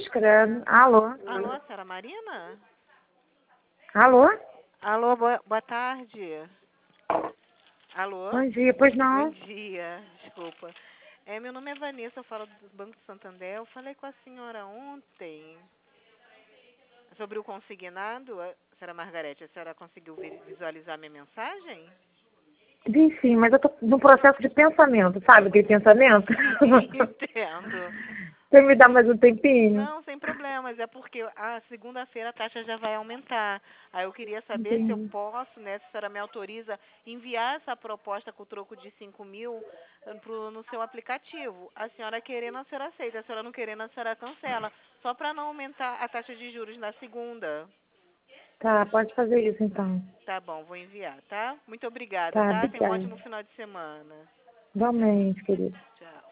Cruz, credo. Alô? Alô, senhora Marina? Alô? Alô, boa tarde. Alô? Bom dia, pois Bom não? dia, desculpa. Meu nome é Vanessa, eu falo do Banco Santander. Eu falei com a senhora ontem sobre o consignado. Senhora Margarete, a senhora conseguiu visualizar minha mensagem? Vi sim, mas eu tô num processo de pensamento, sabe? De pensamento. Entendo. Você me dá mais um tempinho? Não, sem problemas. É porque a segunda-feira a taxa já vai aumentar. Aí eu queria saber se eu Entendi. posso, né, se a senhora me autoriza, enviar essa proposta com o troco de 5.000 no seu aplicativo. A senhora querendo, a senhora aceita. A senhora não querendo, a senhora cancela. Só para não aumentar a taxa de juros na segunda. Tá, pode fazer isso então. Tá bom, vou enviar, tá? Muito obrigada, Tá, tá? Tenha um obrigada. ótimo final de semana. Igualmente, querido. Tchau.